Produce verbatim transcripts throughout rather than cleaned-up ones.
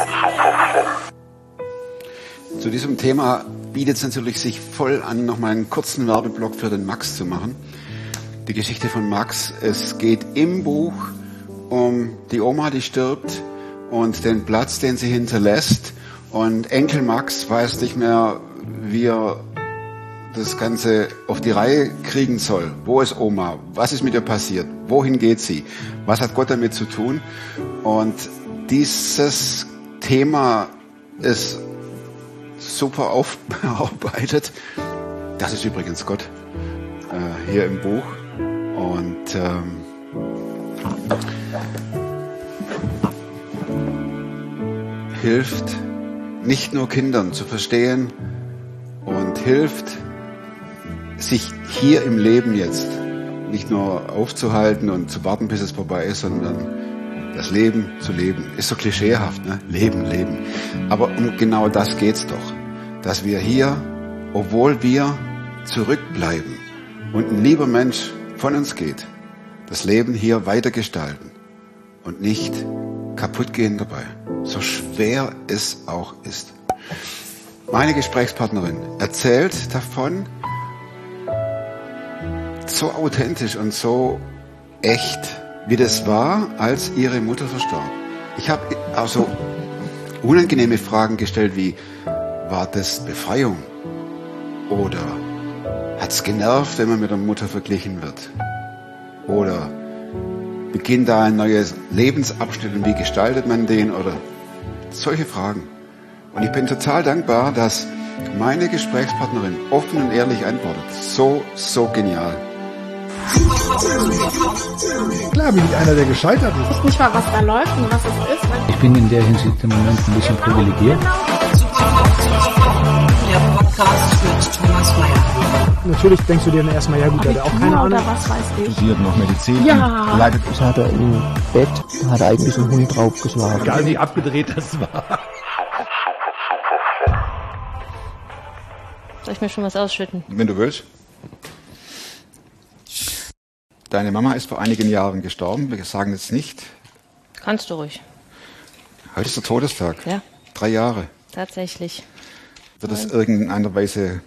Zu diesem Thema bietet es natürlich sich voll an, nochmal einen kurzen Werbeblock für den Max zu machen. Die Geschichte von Max. Es geht im Buch um die Oma, die stirbt und den Platz, den sie hinterlässt. Und Enkel Max weiß nicht mehr, wie er das Ganze auf die Reihe kriegen soll. Wo ist Oma? Was ist mit ihr passiert? Wohin geht sie? Was hat Gott damit zu tun? Und dieses Thema ist super aufbearbeitet. Das ist übrigens Gott äh, hier im Buch. Und ähm, hilft nicht nur Kindern zu verstehen und hilft, sich hier im Leben jetzt nicht nur aufzuhalten und zu warten, bis es vorbei ist, sondern das Leben zu leben. Ist so klischeehaft, ne? Leben, Leben. Aber um genau das geht's doch. Dass wir hier, obwohl wir zurückbleiben und ein lieber Mensch von uns geht, das Leben hier weitergestalten und nicht kaputt gehen dabei. So schwer es auch ist. Meine Gesprächspartnerin erzählt davon so authentisch und so echt, wie das war, als ihre Mutter verstarb. Ich habe also unangenehme Fragen gestellt wie, war das Befreiung? Oder hat's genervt, wenn man mit der Mutter verglichen wird? Oder beginnt da ein neues Lebensabschnitt und wie gestaltet man den? Oder solche Fragen. Und ich bin total dankbar, dass meine Gesprächspartnerin offen und ehrlich antwortet. So, so genial. Klar bin ich einer, der gescheitert ist. Ich weiß nicht mal, was da läuft und was es ist. Ich bin in der Hinsicht im Moment ein bisschen privilegiert. Der Podcast mit Thomas Mayer. Natürlich denkst du dir dann erstmal, ja gut, der hat auch keine Ahnung. Oder was weiß ich. Studiert noch Medizin. Ja. Leidet. Das hat er im Bett, da hat er eigentlich einen Hund draufgeschlagen. Egal wie abgedreht das war. Soll ich mir schon was ausschütten? Wenn du willst. Deine Mama ist vor einigen Jahren gestorben. Wir sagen jetzt nicht. Kannst du ruhig. Heute ist der Todestag. Ja. Drei Jahre. Tatsächlich. Wird das irgendeiner Weise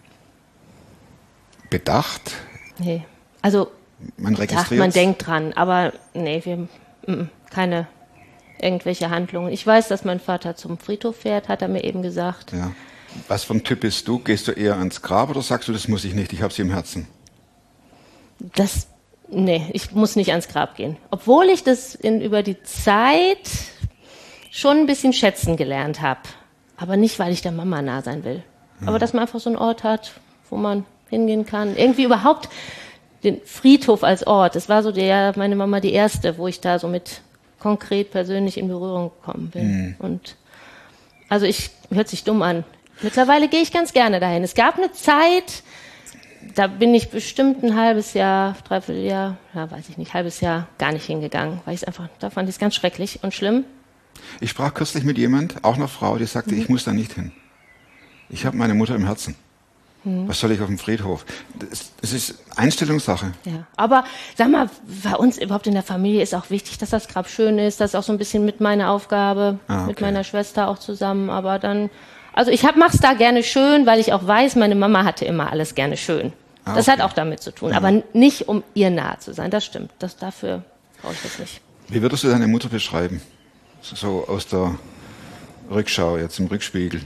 bedacht? Nee. Also, man bedacht, man denkt dran, aber nee, wir, m, keine irgendwelche Handlungen. Ich weiß, dass mein Vater zum Friedhof fährt, hat er mir eben gesagt. Ja. Was für ein Typ bist du? Gehst du eher ans Grab oder sagst du, das muss ich nicht, ich habe sie im Herzen? Das, nee, ich muss nicht ans Grab gehen. Obwohl ich das in, über die Zeit schon ein bisschen schätzen gelernt habe. Aber nicht, weil ich der Mama nah sein will. Mhm. Aber dass man einfach so einen Ort hat, wo man hingehen kann. Irgendwie überhaupt den Friedhof als Ort. Das war so der, meine Mama die erste, wo ich da so mit konkret persönlich in Berührung gekommen bin. Mhm. Und also ich, hört sich dumm an. Mittlerweile gehe ich ganz gerne dahin. Es gab eine Zeit, da bin ich bestimmt ein halbes Jahr, dreiviertel Jahr, ja, weiß ich nicht, halbes Jahr gar nicht hingegangen, weil ich es einfach, da fand ich es ganz schrecklich und schlimm. Ich sprach kürzlich mit jemand, auch einer Frau, die sagte, mhm. ich muss da nicht hin. Ich habe meine Mutter im Herzen. Mhm. Was soll ich auf dem Friedhof? Das, das ist Einstellungssache. Ja, aber sag mal, bei uns überhaupt in der Familie ist auch wichtig, dass das Grab schön ist. Das ist auch so ein bisschen mit meiner Aufgabe, ah, okay. mit meiner Schwester auch zusammen. Aber dann, also ich mache es da gerne schön, weil ich auch weiß, meine Mama hatte immer alles gerne schön. Ah, das okay. hat auch damit zu tun, ja. aber nicht um ihr nahe zu sein. Das stimmt. Das, dafür brauche ich das nicht. Wie würdest du deine Mutter beschreiben? So aus der Rückschau, jetzt im Rückspiegel.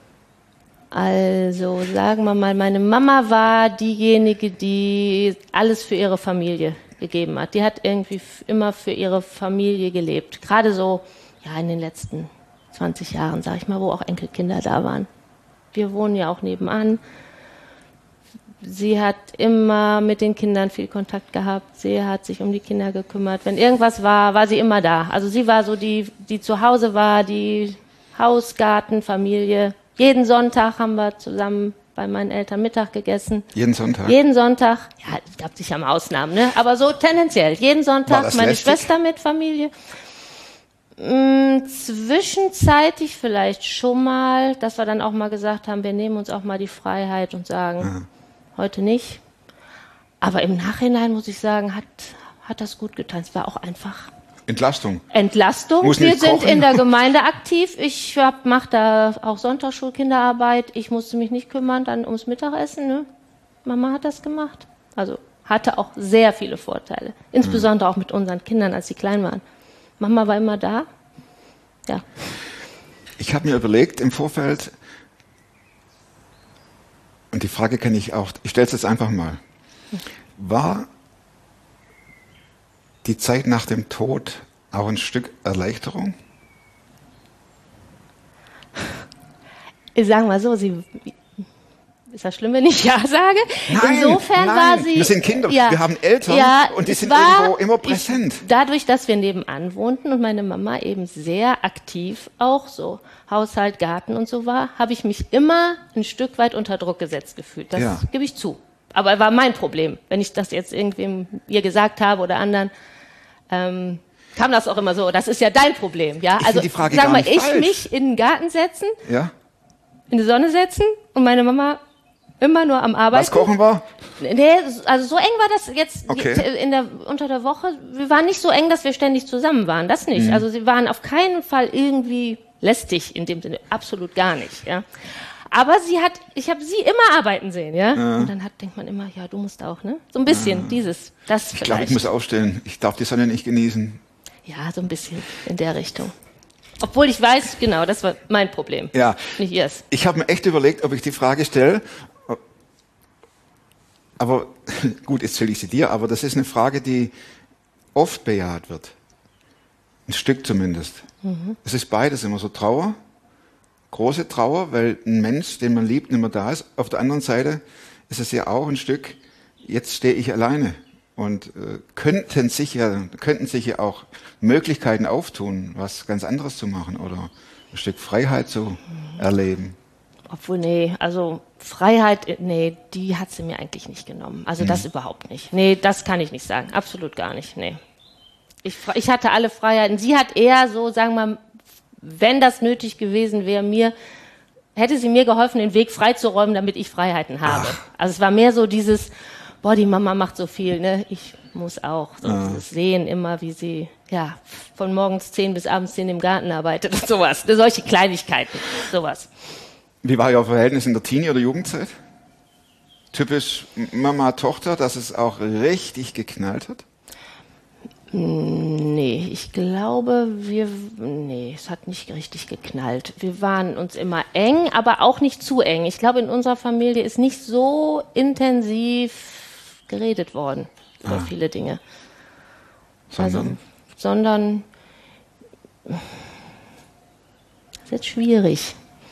Also sagen wir mal, meine Mama war diejenige, die alles für ihre Familie gegeben hat. Die hat irgendwie immer für ihre Familie gelebt. Gerade so ja in den letzten zwanzig Jahren, sag ich mal, wo auch Enkelkinder da waren. Wir wohnen ja auch nebenan. Sie hat immer mit den Kindern viel Kontakt gehabt. Sie hat sich um die Kinder gekümmert. Wenn irgendwas war, war sie immer da. Also sie war so die, die zu Hause war, die Haus, Garten, Familie. Jeden Sonntag haben wir zusammen bei meinen Eltern Mittag gegessen. Jeden Sonntag? Jeden Sonntag. Ja, es gab sicher mal Ausnahmen, ne? Aber so tendenziell. Jeden Sonntag meine lästig? Schwester mit Familie. Hm, zwischenzeitlich vielleicht schon mal, dass wir dann auch mal gesagt haben, wir nehmen uns auch mal die Freiheit und sagen, aha. heute nicht. Aber im Nachhinein muss ich sagen, hat, hat das gut getan. Es war auch einfach Entlastung. Entlastung. Muss Wir nicht sind kochen. in der Gemeinde aktiv. Ich mache da auch Sonntagsschulkinderarbeit. Ich musste mich nicht kümmern dann ums Mittagessen. Ne? Mama hat das gemacht. Also hatte auch sehr viele Vorteile. Insbesondere auch mit unseren Kindern, als sie klein waren. Mama war immer da. Ja. Ich habe mir überlegt im Vorfeld, und die Frage kann ich auch, ich stelle es jetzt einfach mal. War die Zeit nach dem Tod auch ein Stück Erleichterung? Ich sage mal so, sie... Ist das schlimm, wenn ich Ja sage? Nein, Insofern nein, war sie... wir sind Kinder, ja, wir haben Eltern ja, und die es sind war, irgendwo immer präsent. Ich, dadurch, dass wir nebenan wohnten und meine Mama eben sehr aktiv auch so Haushalt, Garten und so war, habe ich mich immer ein Stück weit unter Druck gesetzt gefühlt. Das Ja. gebe ich zu. Aber war mein Problem. Wenn ich das jetzt irgendwem ihr gesagt habe oder anderen, ähm, kam das auch immer so. Das ist ja dein Problem. Ja? Ich Also find die Frage sag gar mal, nicht ich falsch. mich in den Garten setzen, Ja? in die Sonne setzen und meine Mama immer nur am Arbeiten. Was kochen war? Nee, also so eng war das jetzt Okay. in der, unter der Woche. Wir waren nicht so eng, dass wir ständig zusammen waren. Das nicht. Mhm. Also sie waren auf keinen Fall irgendwie lästig in dem Sinne. Absolut gar nicht, ja. Aber sie hat, ich habe sie immer arbeiten sehen, ja. Ja. Und dann hat, denkt man immer, ja, du musst auch, ne? So ein bisschen, dieses, das Ich glaube, ich vielleicht. muss aufstehen. Ich darf die Sonne nicht genießen. Ja, so ein bisschen in der Richtung. Obwohl ich weiß, genau, das war mein Problem. Ja. Nicht ihrs. Ich habe mir echt überlegt, ob ich die Frage stelle. Aber gut, jetzt stelle ich sie dir, aber das ist eine Frage, die oft bejaht wird. Ein Stück zumindest. Mhm. Es ist beides immer so Trauer, große Trauer, weil ein Mensch, den man liebt, nicht mehr da ist. Auf der anderen Seite ist es ja auch ein Stück, jetzt stehe ich alleine. Und äh, könnten sich ja, könnten sich ja auch Möglichkeiten auftun, was ganz anderes zu machen oder ein Stück Freiheit zu mhm. erleben. Obwohl, nee, also Freiheit, nee, die hat sie mir eigentlich nicht genommen. Also das überhaupt nicht. Nee, das kann ich nicht sagen. Absolut gar nicht, nee. Ich, ich hatte alle Freiheiten. Sie hat eher so, sagen wir mal, wenn das nötig gewesen wäre, mir, hätte sie mir geholfen, den Weg freizuräumen, damit ich Freiheiten habe. Ach. Also es war mehr so dieses, boah, die Mama macht so viel, ne, ich muss auch. So ah. dieses Sehen immer, wie sie, ja, von morgens zehn bis abends zehn im Garten arbeitet und sowas. Solche Kleinigkeiten, sowas. Wie war Ihr Verhältnis in der Teenie- oder Jugendzeit? Typisch Mama-Tochter, dass es auch richtig geknallt hat? Nee, ich glaube, wir, nee, es hat nicht richtig geknallt. Wir waren uns immer eng, aber auch nicht zu eng. Ich glaube, in unserer Familie ist nicht so intensiv geredet worden über ah. viele Dinge. Sondern? Also, sondern, das ist jetzt schwierig.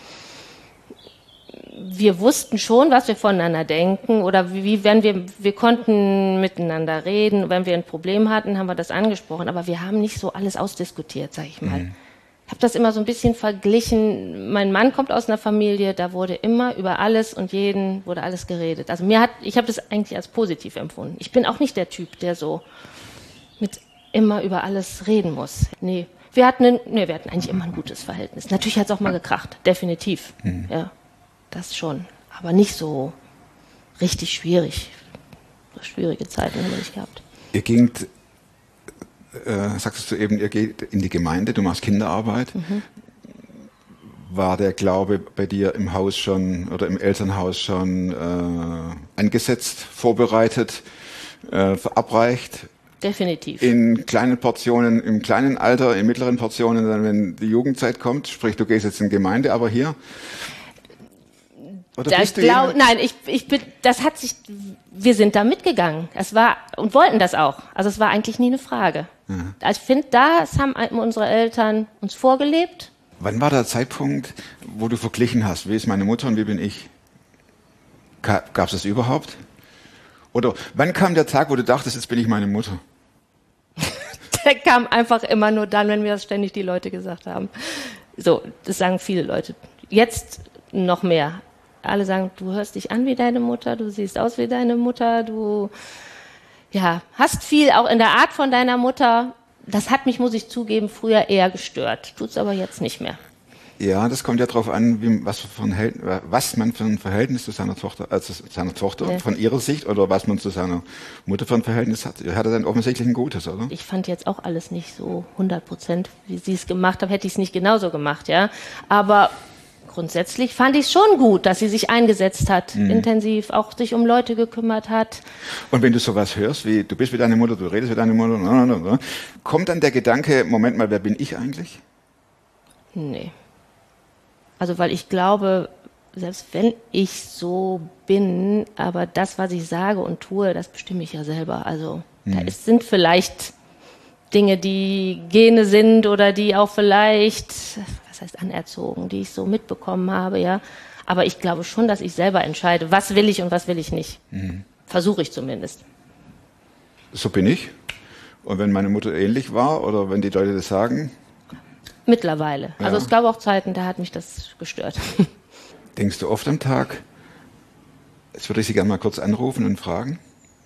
Wir wussten schon, was wir voneinander denken oder wie, wenn wir, wir konnten miteinander reden, wenn wir ein Problem hatten, haben wir das angesprochen, aber wir haben nicht so alles ausdiskutiert, sag ich mal. Mhm. Ich habe das immer so ein bisschen verglichen. Mein Mann kommt aus einer Familie, da wurde immer über alles und jeden wurde alles geredet. Also mir hat, ich habe das eigentlich als positiv empfunden. Ich bin auch nicht der Typ, der so mit immer über alles reden muss. Nee, wir hatten, ein, nee, wir hatten eigentlich immer ein gutes Verhältnis. Natürlich hat es auch mal gekracht, definitiv, mhm. ja. Das schon, aber nicht so richtig schwierig. So schwierige Zeiten haben wir nicht gehabt. Ihr gingt, äh, sagtest du eben, ihr geht in die Gemeinde, du machst Kinderarbeit. Mhm. War der Glaube bei dir im Haus schon oder im Elternhaus schon äh, angesetzt, vorbereitet, äh, verabreicht? Definitiv. In kleinen Portionen, im kleinen Alter, in mittleren Portionen, dann wenn die Jugendzeit kommt, sprich du gehst jetzt in die Gemeinde, aber hier... Oder bist du glaub, nein, ich, ich bin, das hat sich, wir sind da mitgegangen. Es war, und wollten das auch. Also es war eigentlich nie eine Frage. Ja. Also ich finde, das haben unsere Eltern uns vorgelebt. Wann war der Zeitpunkt, wo du verglichen hast, wie ist meine Mutter und wie bin ich? Gab es das überhaupt? Oder wann kam der Tag, wo du dachtest, jetzt bin ich meine Mutter? Der kam einfach immer nur dann, wenn mir das ständig die Leute gesagt haben. So, das sagen viele Leute. Jetzt noch mehr. Alle sagen, du hörst dich an wie deine Mutter, du siehst aus wie deine Mutter, du ja, hast viel auch in der Art von deiner Mutter. Das hat mich, muss ich zugeben, früher eher gestört. Tut's aber jetzt nicht mehr. Ja, das kommt ja darauf an, wie, was, für ein, was man für ein Verhältnis zu seiner Tochter, also seiner Tochter Ja. von ihrer Sicht oder was man zu seiner Mutter für ein Verhältnis hat. Er hatte dann offensichtlich ein gutes, oder? Ich fand jetzt auch alles nicht so hundert Prozent, wie sie es gemacht haben, hätte ich es nicht genauso gemacht, ja. Aber grundsätzlich fand ich es schon gut, dass sie sich eingesetzt hat, Mhm. intensiv, auch sich um Leute gekümmert hat. Und wenn du sowas hörst, wie du bist wie deine Mutter, du redest wie deine Mutter, na, na, na, kommt dann der Gedanke, Moment mal, wer bin ich eigentlich? Nee. Also, weil ich glaube, selbst wenn ich so bin, aber das, was ich sage und tue, das bestimme ich ja selber. Also, da ist, sind vielleicht Dinge, die Gene sind oder die auch vielleicht, was heißt anerzogen, die ich so mitbekommen habe, ja. Aber ich glaube schon, dass ich selber entscheide, was will ich und was will ich nicht. Mhm. Versuche ich zumindest. So bin ich. Und wenn meine Mutter ähnlich war oder wenn die Leute das sagen, Mittlerweile. Also Ja. es gab auch Zeiten, da hat mich das gestört. denkst du oft am Tag, jetzt würde ich Sie gerne mal kurz anrufen und fragen.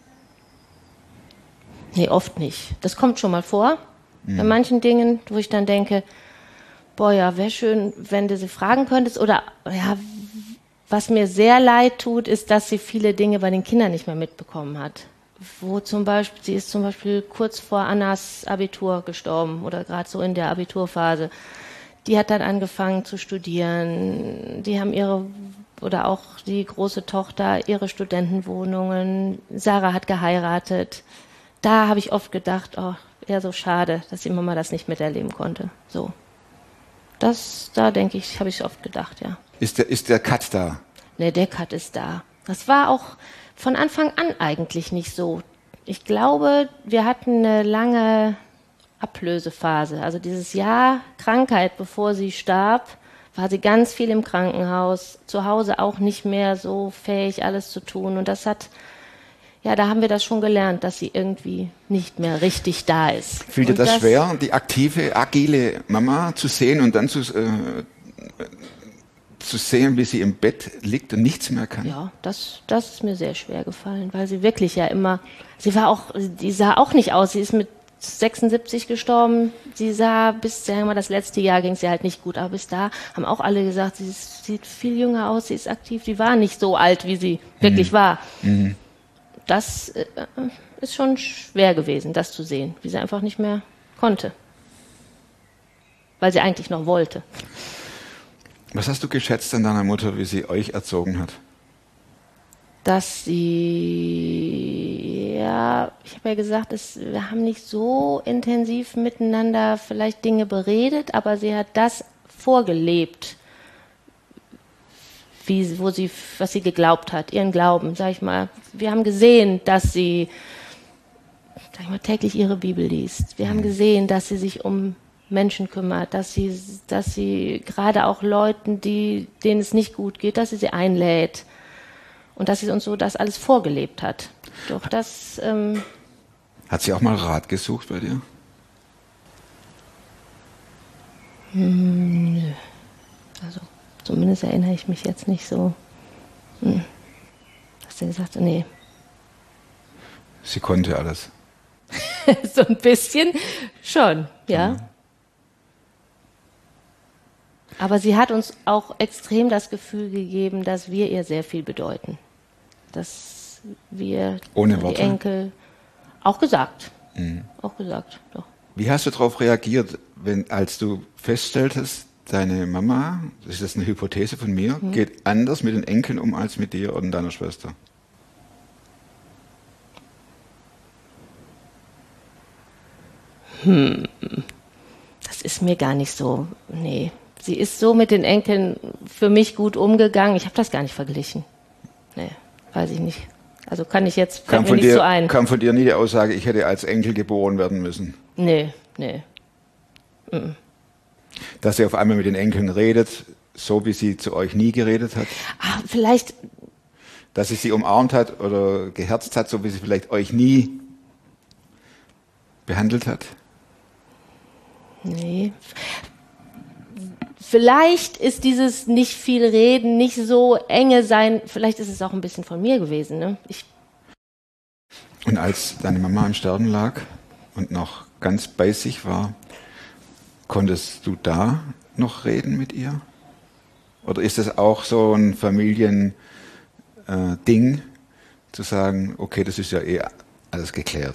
Nee, oft nicht. Das kommt schon mal vor. Bei manchen Dingen, wo ich dann denke, boah, ja, wäre schön, wenn du sie fragen könntest. Oder, ja, was mir sehr leid tut, ist, dass sie viele Dinge bei den Kindern nicht mehr mitbekommen hat. Wo zum Beispiel, sie ist zum Beispiel kurz vor Annas Abitur gestorben oder gerade so in der Abiturphase. Die hat dann angefangen zu studieren. Die haben ihre, oder auch die große Tochter, ihre Studentenwohnungen. Sarah hat geheiratet. Da habe ich oft gedacht, oh, eher so schade, dass die Mama das nicht miterleben konnte. So. Das, da denke ich, habe ich oft gedacht, ja. Ist der, ist der Cut da? Ne, der Cut ist da. Das war auch von Anfang an eigentlich nicht so. Ich glaube, wir hatten eine lange Ablösephase. Also dieses Jahr Krankheit, bevor sie starb, war sie ganz viel im Krankenhaus, zu Hause auch nicht mehr so fähig, alles zu tun. Und das hat, ja, da haben wir das schon gelernt, dass sie irgendwie nicht mehr richtig da ist. Fiel dir Und das, schwer, die aktive, agile Mama zu sehen und dann zu, äh, zu sehen, wie sie im Bett liegt und nichts mehr kann? Ja, das, das ist mir sehr schwer gefallen, weil sie wirklich ja immer, sie war auch, die sah auch nicht aus, sie ist mit sechsundsiebzig gestorben, sie sah bis, sagen wir mal, das letzte Jahr ging es ihr halt nicht gut, aber bis da haben auch alle gesagt, sie ist, sieht viel jünger aus, sie ist aktiv, die war nicht so alt, wie sie wirklich Mhm. war. Mhm. Das äh, ist schon schwer gewesen, das zu sehen, wie sie einfach nicht mehr konnte, weil sie eigentlich noch wollte. Was hast du geschätzt an deiner Mutter, wie sie euch erzogen hat? Dass sie, ja, ich habe ja gesagt, es, wir haben nicht so intensiv miteinander vielleicht Dinge beredet, aber sie hat das vorgelebt, wie, wo sie, was sie geglaubt hat, ihren Glauben, sag ich mal. Wir haben gesehen, dass sie, sag ich mal, täglich ihre Bibel liest. Wir haben gesehen, dass sie sich um Menschen kümmert, dass sie, dass sie gerade auch Leuten, die, denen es nicht gut geht, dass sie sie einlädt. Und dass sie uns so das alles vorgelebt hat. Doch das, ähm, Hat sie auch mal Rat gesucht bei dir? hm, nö. Also, zumindest erinnere ich mich jetzt nicht so, hm, dass sie gesagt hat, nee. Sie konnte alles. So ein bisschen schon, ja. Aber sie hat uns auch extrem das Gefühl gegeben, dass wir ihr sehr viel bedeuten. Dass wir, Ohne die Worte? Enkel, auch gesagt. Mhm. Auch gesagt, doch. Wie hast du darauf reagiert, wenn, als du feststelltest, deine Mama, das ist jetzt eine Hypothese von mir, mhm. geht anders mit den Enkeln um als mit dir und deiner Schwester? Hm, das ist mir gar nicht so, nee. Sie ist so mit den Enkeln für mich gut umgegangen. Ich habe das gar nicht verglichen. Nee, weiß ich nicht. Also kann ich jetzt, fällt mir nicht dir, so ein. Kam von dir nie die Aussage, ich hätte als Enkel geboren werden müssen? Nee, nee. Mm. Dass sie auf einmal mit den Enkeln redet, so wie sie zu euch nie geredet hat? Ah, vielleicht. Dass sie sie umarmt hat oder geherzt hat, so wie sie vielleicht euch nie behandelt hat? Nee. Vielleicht ist dieses nicht viel reden, nicht so enge sein, vielleicht ist es auch ein bisschen von mir gewesen. Ne? Ich und als deine Mama im Sterben lag und noch ganz bei sich war, konntest du da noch reden mit ihr? Oder ist das auch so ein Familiending, äh, Ding, zu sagen, okay, das ist ja eh alles geklärt?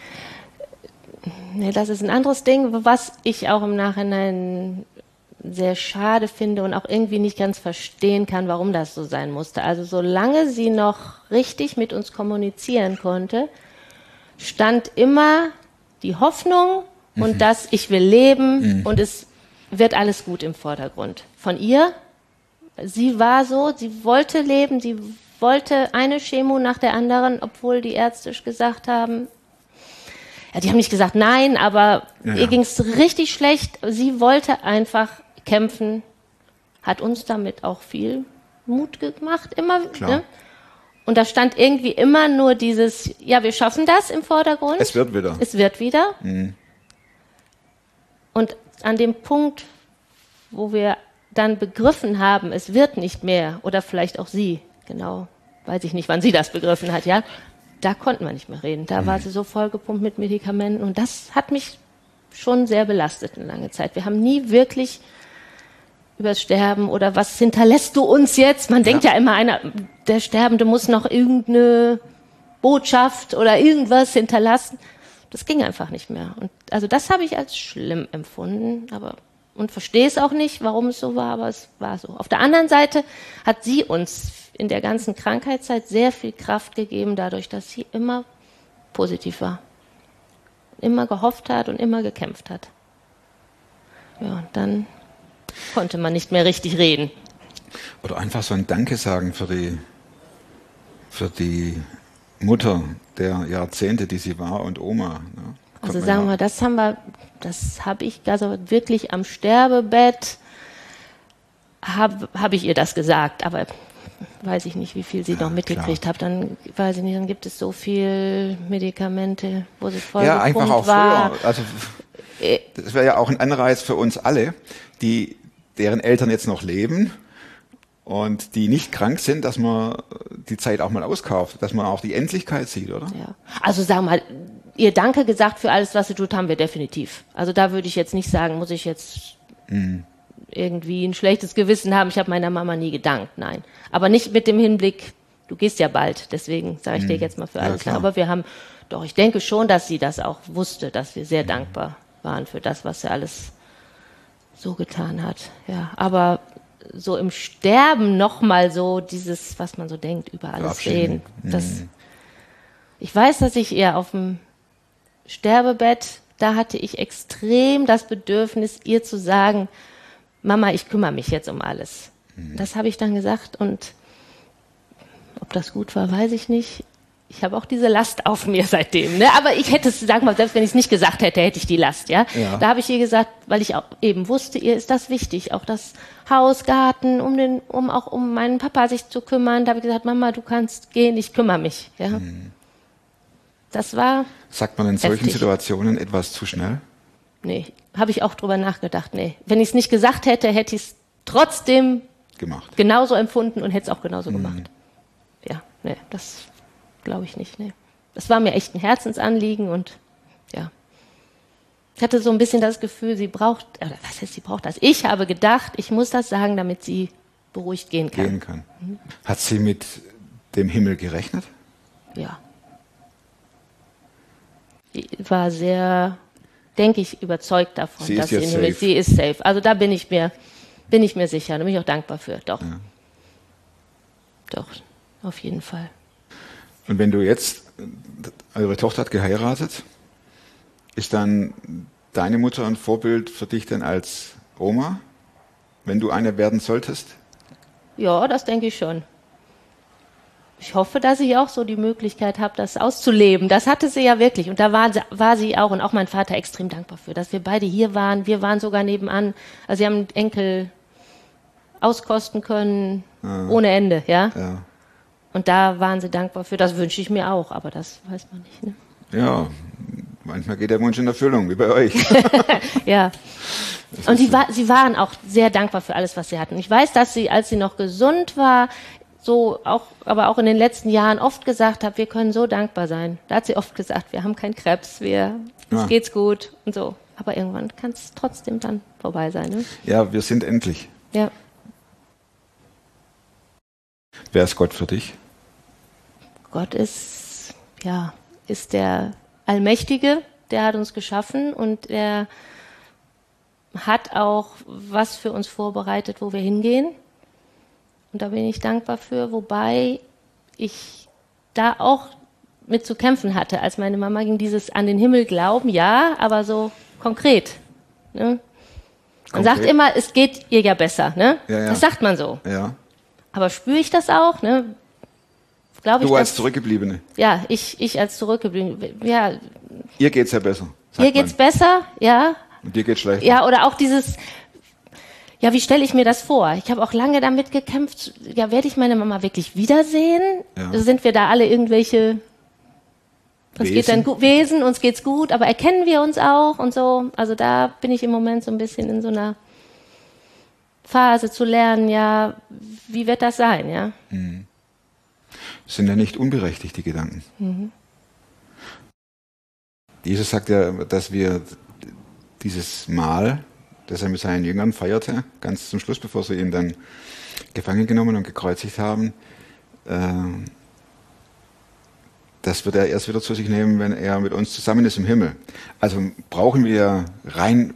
Nee, das ist ein anderes Ding, was ich auch im Nachhinein sehr schade finde und auch irgendwie nicht ganz verstehen kann, warum das so sein musste. Also solange sie noch richtig mit uns kommunizieren konnte, stand immer die Hoffnung mhm. und das ich will leben mhm. und es wird alles gut im Vordergrund. Von ihr, sie war so, sie wollte leben, sie wollte eine Chemo nach der anderen, obwohl die Ärzte gesagt haben, ja, die haben nicht gesagt nein, aber ja, ihr ja. ging es richtig schlecht. Sie wollte einfach kämpfen, hat uns damit auch viel Mut gemacht, immer. Ne? Und da stand irgendwie immer nur dieses, ja, wir schaffen das im Vordergrund. Es wird wieder. Es wird wieder. Mhm. Und an dem Punkt, wo wir dann begriffen haben, es wird nicht mehr, oder vielleicht auch sie, genau, weiß ich nicht, wann sie das begriffen hat, ja, da konnten wir nicht mehr reden. Da mhm. war sie so vollgepumpt mit Medikamenten und das hat mich schon sehr belastet eine lange Zeit. Wir haben nie wirklich übers Sterben oder was hinterlässt du uns jetzt? Man denkt ja, ja immer, einer, der Sterbende muss noch irgendeine Botschaft oder irgendwas hinterlassen. Das ging einfach nicht mehr. Und also das habe ich als schlimm empfunden, aber und verstehe es auch nicht, warum es so war, aber es war so. Auf der anderen Seite hat sie uns in der ganzen Krankheitszeit sehr viel Kraft gegeben, dadurch, dass sie immer positiv war. Immer gehofft hat und immer gekämpft hat. Ja, und dann konnte man nicht mehr richtig reden. Oder einfach so ein Danke sagen für die, für die Mutter der Jahrzehnte, die sie war und Oma. Ne? Also sagen wir, das haben wir, das habe ich also wirklich am Sterbebett, habe hab ich ihr das gesagt, aber weiß ich nicht, wie viel sie ja, noch mitgekriegt hat. Dann weiß ich nicht, dann gibt es so viel Medikamente, wo sie voll ja, einfach auch war. Früher. Also das wäre ja auch ein Anreiz für uns alle, die deren Eltern jetzt noch leben und die nicht krank sind, dass man die Zeit auch mal auskauft, dass man auch die Endlichkeit sieht, oder? Ja. Also sagen wir mal, ihr Danke gesagt für alles, was sie tut, haben wir definitiv. Also da würde ich jetzt nicht sagen, muss ich jetzt mhm. irgendwie ein schlechtes Gewissen haben. Ich habe meiner Mama nie gedankt, nein. Aber nicht mit dem Hinblick, du gehst ja bald, deswegen sage ich mhm. dir jetzt mal für alles. Ja, aber wir haben, doch, ich denke schon, dass sie das auch wusste, dass wir sehr mhm. dankbar waren für das, was sie alles so getan hat. Ja, aber so im Sterben nochmal so dieses, was man so denkt, über alles reden. Das, mhm. Ich weiß, dass ich ihr auf dem Sterbebett, da hatte ich extrem das Bedürfnis, ihr zu sagen, Mama, ich kümmere mich jetzt um alles. Mhm. Das habe ich dann gesagt und ob das gut war, weiß ich nicht. Ich habe auch diese Last auf mir seitdem. Ne? Aber ich hätte es, sag mal, selbst wenn ich es nicht gesagt hätte, hätte ich die Last. Ja? Ja. Da habe ich ihr gesagt, weil ich auch eben wusste, ihr ist das wichtig, auch das Haus, Garten, um den, um auch um meinen Papa sich zu kümmern. Da habe ich gesagt, Mama, du kannst gehen, ich kümmere mich. Ja? Mhm. Das war Sagt man in solchen heftig. Situationen etwas zu schnell? Nee, habe ich auch drüber nachgedacht. Nee, wenn ich es nicht gesagt hätte, hätte ich es trotzdem gemacht. Genauso empfunden und hätte es auch genauso mhm. gemacht. Ja, nee, das glaube ich nicht. Nee. Das war mir echt ein Herzensanliegen und ja. Ich hatte so ein bisschen das Gefühl, sie braucht, oder was heißt, sie braucht das? Ich habe gedacht, ich muss das sagen, damit sie beruhigt gehen kann. Gehen kann. Mhm. Hat sie mit dem Himmel gerechnet? Ja. Sie war sehr, denke ich, überzeugt davon, sie dass ist sie in Himmel, sie ist safe. Also da bin ich mir, bin ich mir sicher, da bin ich auch dankbar für. Doch. Ja. Doch, auf jeden Fall. Und wenn du jetzt, eure Tochter hat geheiratet, ist dann deine Mutter ein Vorbild für dich denn als Oma, wenn du eine werden solltest? Ja, das denke ich schon. Ich hoffe, dass ich auch so die Möglichkeit habe, das auszuleben. Das hatte sie ja wirklich. Und da war, war sie auch und auch mein Vater extrem dankbar für, dass wir beide hier waren. Wir waren sogar nebenan. Also sie haben Enkel auskosten können, ja. ohne Ende, ja? Ja. Und da waren sie dankbar für. Das wünsche ich mir auch, aber das weiß man nicht. Ne? Ja, manchmal geht der Wunsch in Erfüllung, wie bei euch. Ja. Und sie, war, sie waren auch sehr dankbar für alles, was sie hatten. Ich weiß, dass sie, als sie noch gesund war, so auch, aber auch in den letzten Jahren oft gesagt hat, wir können so dankbar sein. Da hat sie oft gesagt, wir haben keinen Krebs, wir, uns ja. geht's gut und so. Aber irgendwann kann es trotzdem dann vorbei sein. Ne? Ja, wir sind endlich. Ja. Wer ist Gott für dich? Gott ist, ja, ist der Allmächtige, der hat uns geschaffen und er hat auch was für uns vorbereitet, wo wir hingehen. Und da bin ich dankbar für, wobei ich da auch mit zu kämpfen hatte, als meine Mama ging, dieses an den Himmel glauben, ja, aber so konkret. Ne? Man Konkret? sagt immer, es geht ihr ja besser. Ne? Ja, ja. Das sagt man so. Ja. Aber spüre ich das auch? Ne? Glaube ich, Du als dass- Zurückgebliebene. Ja, ich, ich als Zurückgebliebene. Ja, Ihr geht's ja besser. sagt hier geht's man. besser, ja. Und dir geht's schlechter. Ja, oder auch dieses, ja, wie stelle ich mir das vor? Ich habe auch lange damit gekämpft, ja, werde ich meine Mama wirklich wiedersehen? Ja. Sind wir da alle irgendwelche, uns Wesen. geht dann gut, Wesen, uns geht's gut, aber erkennen wir uns auch und so? Also da bin ich im Moment so ein bisschen in so einer Phase zu lernen, ja, wie wird das sein, ja? Das sind ja nicht unberechtigt, die Gedanken. Mhm. Jesus sagt ja, dass wir dieses Mahl, das er mit seinen Jüngern feierte, ganz zum Schluss, bevor sie ihn dann gefangen genommen und gekreuzigt haben, äh, das wird er erst wieder zu sich nehmen, wenn er mit uns zusammen ist im Himmel. Also brauchen wir rein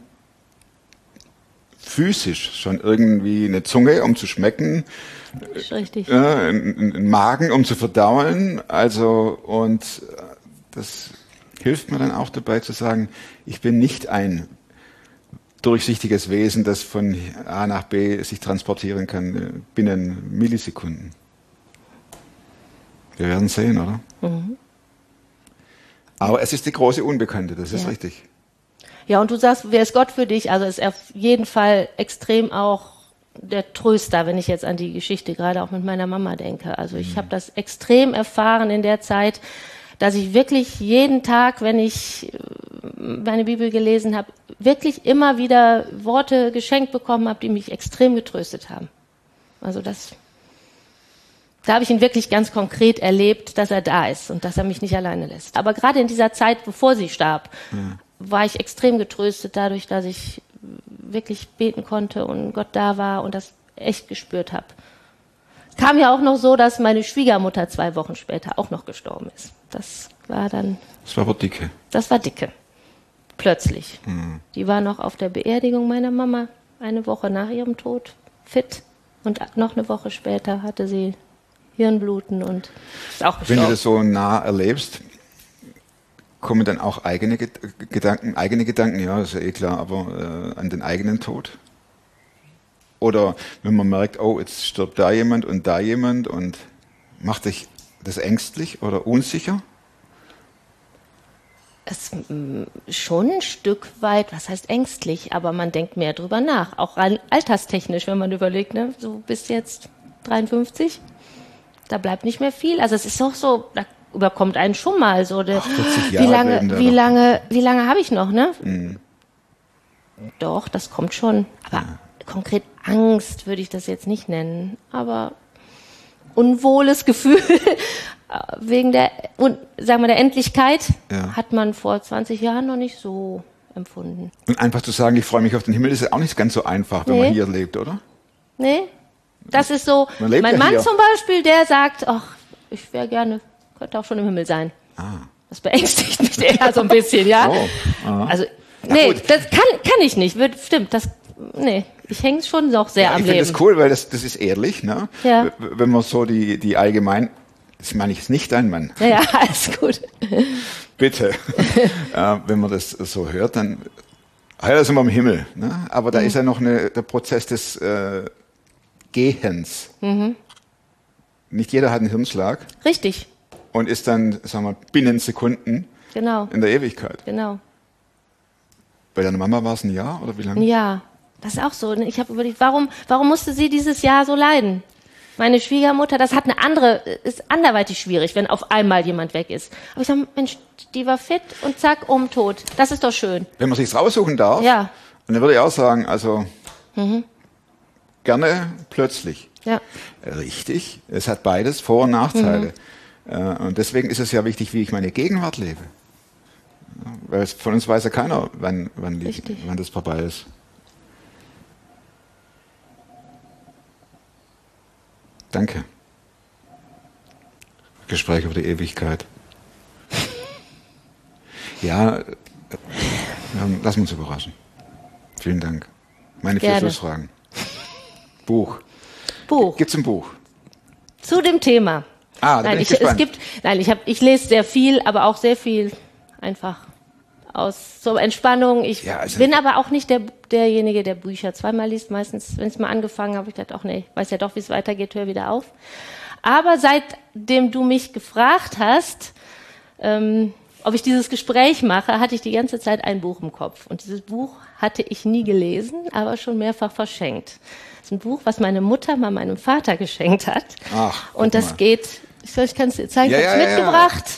physisch schon irgendwie eine Zunge, um zu schmecken, Ist richtig. ja, einen einen Magen, um zu verdauen. Also, und das hilft mir dann auch dabei zu sagen, ich bin nicht ein durchsichtiges Wesen, das von A nach B sich transportieren kann äh, binnen Millisekunden. Wir werden sehen, oder? Mhm. Aber es ist die große Unbekannte, das ist Ja. richtig. Ja, und du sagst, wer ist Gott für dich? Also ist er auf jeden Fall extrem auch der Tröster, wenn ich jetzt an die Geschichte gerade auch mit meiner Mama denke. Also ich habe das extrem erfahren in der Zeit, dass ich wirklich jeden Tag, wenn ich äh, meine Bibel gelesen habe, wirklich immer wieder Worte geschenkt bekommen habe, die mich extrem getröstet haben. Also das, da habe ich ihn wirklich ganz konkret erlebt, dass er da ist und dass er mich nicht alleine lässt. Aber gerade in dieser Zeit, bevor sie starb, war ich extrem getröstet dadurch, dass ich wirklich beten konnte und Gott da war und das echt gespürt habe. Kam ja auch noch so, dass meine Schwiegermutter zwei Wochen später auch noch gestorben ist. Das war dann, Das war aber dicke. das war dicke. Plötzlich. Die war noch auf der Beerdigung meiner Mama, eine Woche nach ihrem Tod, fit. Und noch eine Woche später hatte sie Hirnbluten und ist auch Wenn du gestorben. das so nah erlebst, kommen dann auch eigene Ged- Gedanken, eigene Gedanken, ja, ist ja eh klar, aber äh, an den eigenen Tod? Oder wenn man merkt, oh, jetzt stirbt da jemand und da jemand und macht dich das ängstlich oder unsicher? Es mm, schon ein Stück weit, was heißt ängstlich, aber man denkt mehr drüber nach. Auch rein alterstechnisch, wenn man überlegt, ne, du bist jetzt dreiundfünfzig, da bleibt nicht mehr viel. Also es ist auch so, da überkommt einen schon mal so, der, vierzig wie Jahre lange, bleiben da wie noch. lange, wie lange habe ich noch, ne? Mhm. Doch, das kommt schon. Aber konkret Angst würde ich das jetzt nicht nennen. Aber unwohles Gefühl wegen der, und, sagen wir, der Endlichkeit Ja. hat man vor zwanzig Jahren noch nicht so empfunden. Und einfach zu sagen, ich freue mich auf den Himmel, ist ja auch nicht ganz so einfach, wenn Nee. man hier lebt, oder? Nee, das ist so, Man lebt mein ja Mann hier. zum Beispiel, der sagt, ach, ich wäre gerne, könnte auch schon im Himmel sein. Ah. Das beängstigt mich eher so ein bisschen, ja. Oh, aha. Also, nee, gut. das kann, kann ich nicht, Wird- stimmt, das, nee, ich hänge schon noch sehr Ja, am ich finde Leben. das cool, weil das, das ist ehrlich, ne? Ja. W- Wenn man so die, die allgemein, das meine ich jetzt nicht dein Mann, Ja, ja, alles gut. bitte. äh, wenn man das so hört, dann, ah ja, da sind wir im Himmel, ne? Aber da ist ja noch eine, der Prozess des äh, Gehens. Mhm. Nicht jeder hat einen Hirnschlag Richtig, und ist dann, sagen wir, binnen Sekunden genau, in der Ewigkeit. genau. Bei deiner Mama war es ein Jahr oder wie lange? Ja, das ist auch so. Ich habe überlegt, warum, warum musste sie dieses Jahr so leiden? Meine Schwiegermutter, das hat eine andere, ist anderweitig schwierig, wenn auf einmal jemand weg ist. Aber ich sage, Mensch, die war fit und zack, um tot. Das ist doch schön. Wenn man sich's raussuchen darf, Ja. und dann würde ich auch sagen, also gerne plötzlich. Ja, Richtig, es hat beides Vor- und Nachteile. Äh, Und deswegen ist es ja wichtig, wie ich meine Gegenwart lebe. Weil es, von uns weiß ja keiner, wann, wann, die, Richtig. wann das vorbei ist. Danke. Gespräch über die Ewigkeit. Ja, äh, lass uns überraschen. Vielen Dank. Meine vier Gerne. Schlussfragen. Buch. Buch. Gibt's ein Buch? Zu dem Thema. Ah, da nein, bin ich ich, es gespannt. gibt, nein, ich, hab, ich lese sehr viel, aber auch sehr viel einfach aus so Entspannung. Ich Ja, also- bin aber auch nicht der, derjenige, der Bücher zweimal liest. Meistens, wenn ich mal angefangen habe, ich dachte, ach nee, ich weiß ja doch, wie es weitergeht, hör wieder auf. Aber seitdem du mich gefragt hast, ähm, ob ich dieses Gespräch mache, hatte ich die ganze Zeit ein Buch im Kopf. Und dieses Buch hatte ich nie gelesen, aber schon mehrfach verschenkt. Das ist ein Buch, was meine Mutter mal meinem Vater geschenkt hat. Ach, guck und das mal. geht, ich glaube, ich kann es dir zeigen, Ja, ich habe ja, es ja, mitgebracht.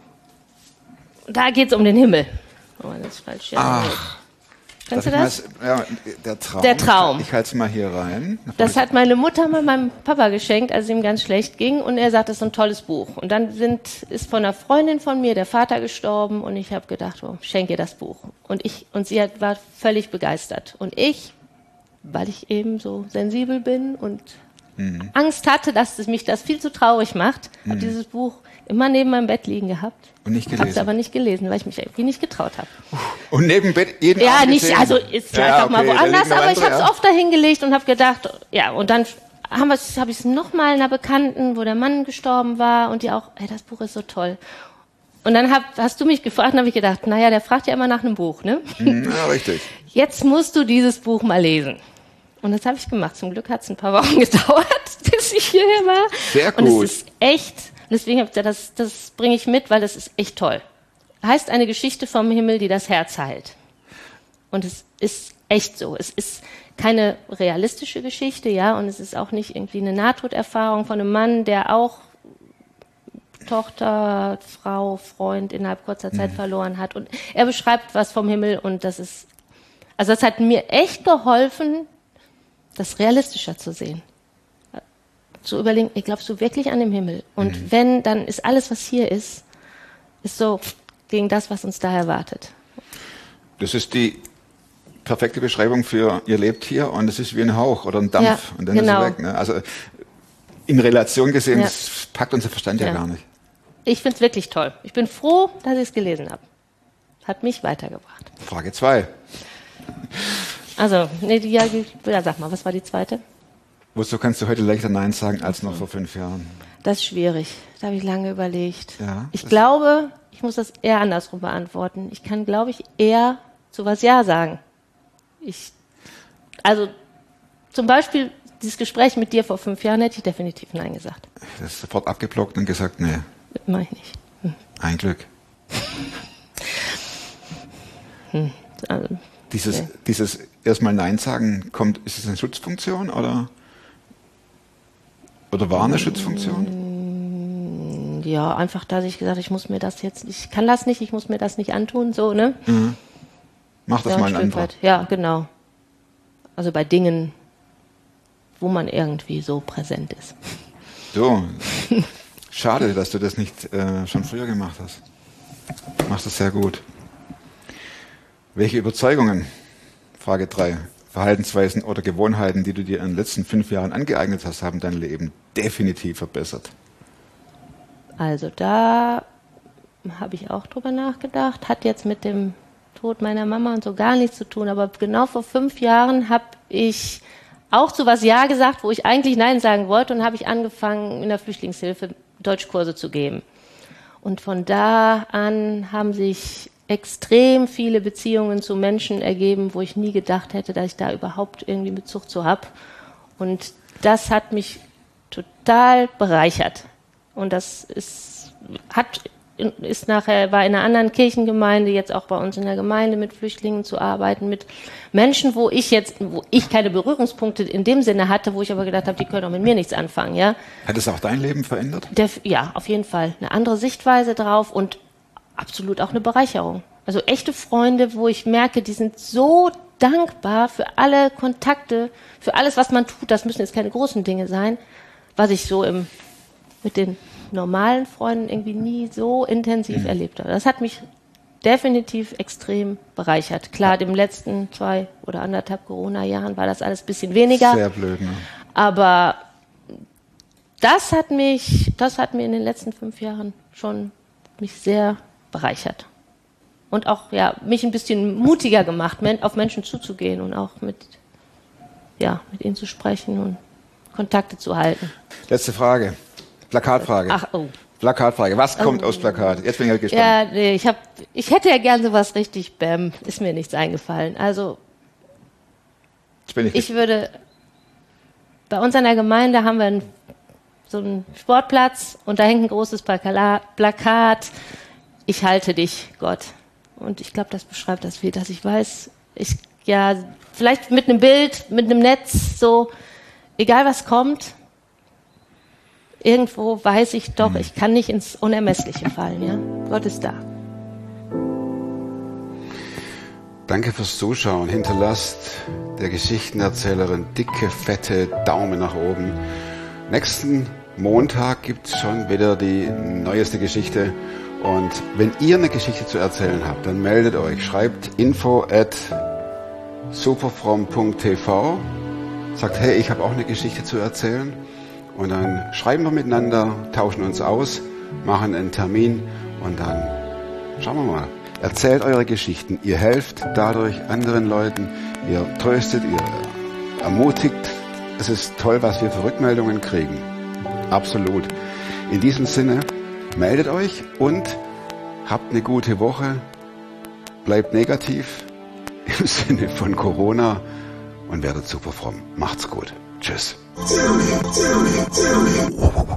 Da geht es um den Himmel. Oh, das ist falsch. Ja, Ach. Kannst du Darf das? ich mal, ja, der Traum. Der Traum. Ich, ich halte es mal hier rein. Das hat meine Mutter mal meinem Papa geschenkt, als es ihm ganz schlecht ging. Und er sagt, das ist ein tolles Buch. Und dann sind, ist von einer Freundin von mir der Vater gestorben. Und ich habe gedacht, oh, schenk ihr das Buch. Und, ich, und sie hat, war völlig begeistert. Und ich, weil ich eben so sensibel bin und mhm. Angst hatte, dass es mich das viel zu traurig macht, mhm. habe dieses Buch immer neben meinem Bett liegen gehabt. Und nicht gelesen. Habe es aber nicht gelesen, weil ich mich irgendwie nicht getraut habe. Und neben Bett jeden Ja, Abend nicht, gesehen? also ist vielleicht Ja, auch mal okay, da woanders, liegen noch aber ich andere, habe es ja. oft dahin gelegt und habe gedacht, ja, und dann haben wir's, habe ich es nochmal einer Bekannten, wo der Mann gestorben war und die auch, ey, das Buch ist so toll. Und dann hab, hast du mich gefragt und habe ich gedacht, naja, der fragt ja immer nach einem Buch, ne? Mhm, ja, richtig. Jetzt musst du dieses Buch mal lesen. Und das habe ich gemacht. Zum Glück hat es ein paar Wochen gedauert, bis ich hierher war. Sehr gut. Und es ist echt, deswegen habe ich gesagt, das, das bringe ich mit, weil das ist echt toll. Heißt eine Geschichte vom Himmel, die das Herz heilt. Und es ist echt so. Es ist keine realistische Geschichte, ja, und es ist auch nicht irgendwie eine Nahtoderfahrung von einem Mann, der auch Tochter, Frau, Freund innerhalb kurzer Zeit Mhm. verloren hat. Und er beschreibt was vom Himmel und das ist, also das hat mir echt geholfen, das realistischer zu sehen. Zu überlegen, ey, glaubst du wirklich an den Himmel? Und Mhm. wenn, dann ist alles, was hier ist, ist so gegen das, was uns da erwartet. Das ist die perfekte Beschreibung für, ihr lebt hier und es ist wie ein Hauch oder ein Dampf Ja, und dann genau. ist er weg. Ne? Also in Relation gesehen, Ja. das packt unser Verstand ja, Ja. gar nicht. Ich finde es wirklich toll. Ich bin froh, dass ich es gelesen habe. Hat mich weitergebracht. Frage zwei. Also, nee, die, ja, die- ja, sag mal, was war die zweite? Wozu kannst du heute leichter Nein sagen als noch vor fünf Jahren? Das ist schwierig. Da habe ich lange überlegt. Ja, ich das- glaube, ich muss das eher andersrum beantworten. Ich kann, glaube ich, eher zu was Ja sagen. Ich, also zum Beispiel dieses Gespräch mit dir vor fünf Jahren hätte ich definitiv Nein gesagt. Das ist sofort abgeblockt und gesagt, nee, Das mache ich nicht. ein Glück. Also, Dieses, Nee. dieses erstmal Nein sagen, kommt, ist es eine Schutzfunktion oder, oder war eine Schutzfunktion? ja, einfach, dass ich gesagt habe, ich muss mir das jetzt nicht, ich kann das nicht, ich muss mir das nicht antun, so, ne? Mach das Ja, mal ein Stück anderer. weit. Ja, genau. Also bei Dingen, wo man irgendwie so präsent ist. So, schade, dass du das nicht äh, schon früher gemacht hast. Du machst das sehr gut. Welche Überzeugungen, Frage drei, Verhaltensweisen oder Gewohnheiten, die du dir in den letzten fünf Jahren angeeignet hast, haben dein Leben definitiv verbessert? Also da habe ich auch drüber nachgedacht, hat jetzt mit dem Tod meiner Mama und so gar nichts zu tun, aber genau vor fünf Jahren habe ich auch zu was Ja gesagt, wo ich eigentlich Nein sagen wollte, und habe ich angefangen, in der Flüchtlingshilfe Deutschkurse zu geben. Und von da an haben sich extrem viele Beziehungen zu Menschen ergeben, wo ich nie gedacht hätte, dass ich da überhaupt irgendwie Bezug zu habe. Und das hat mich total bereichert. Und das ist, hat, ist nachher, war in einer anderen Kirchengemeinde, jetzt auch bei uns in der Gemeinde mit Flüchtlingen zu arbeiten, mit Menschen, wo ich jetzt, wo ich keine Berührungspunkte in dem Sinne hatte, wo ich aber gedacht habe, die können auch mit mir nichts anfangen, ja. Hat es auch dein Leben verändert? Der, ja, auf jeden Fall. Eine andere Sichtweise drauf und absolut auch eine Bereicherung. Also echte Freunde, wo ich merke, die sind so dankbar für alle Kontakte, für alles, was man tut. Das müssen jetzt keine großen Dinge sein, was ich so im, mit den normalen Freunden irgendwie nie so intensiv Mhm. erlebt habe. Das hat mich definitiv extrem bereichert. Klar, den letzten zwei oder anderthalb Corona-Jahren war das alles ein bisschen weniger. Sehr blöd, ne? Aber das hat mich, das hat mir in den letzten fünf Jahren schon mich sehr bereichert. Und auch, ja, mich ein bisschen mutiger gemacht, auf Menschen zuzugehen und auch mit, ja, mit ihnen zu sprechen und Kontakte zu halten. Letzte Frage. Plakatfrage. Ach, oh. Plakatfrage. Was kommt Oh. aus Plakat? Jetzt bin ich halt gespannt. Ja, nee, ich hab, ich hätte ja gern sowas richtig, bäm, ist mir nichts eingefallen. Also, Jetzt bin ich, ich würde, bei uns an der Gemeinde haben wir einen, so einen Sportplatz und da hängt ein großes Plakala- Plakat. Ich halte dich, Gott. Und ich glaube, das beschreibt das viel, dass ich weiß, ich, ja, vielleicht mit einem Bild, mit einem Netz, so, egal was kommt, irgendwo weiß ich doch, ich kann nicht ins Unermessliche fallen, ja. Gott ist da. Danke fürs Zuschauen. Hinterlasst der Geschichtenerzählerin dicke, fette Daumen nach oben. Nächsten Montag gibt's schon wieder die neueste Geschichte. Und wenn ihr eine Geschichte zu erzählen habt, dann meldet euch. Schreibt info at superfrom punkt t v. Sagt, hey, ich habe auch eine Geschichte zu erzählen. Und dann schreiben wir miteinander, tauschen uns aus, machen einen Termin und dann schauen wir mal. Erzählt eure Geschichten. Ihr helft dadurch anderen Leuten. Ihr tröstet, ihr ermutigt. Es ist toll, was wir für Rückmeldungen kriegen. Absolut. In diesem Sinne, meldet euch und habt eine gute Woche. Bleibt negativ im Sinne von Corona und werdet super fromm. Macht's gut. Tschüss.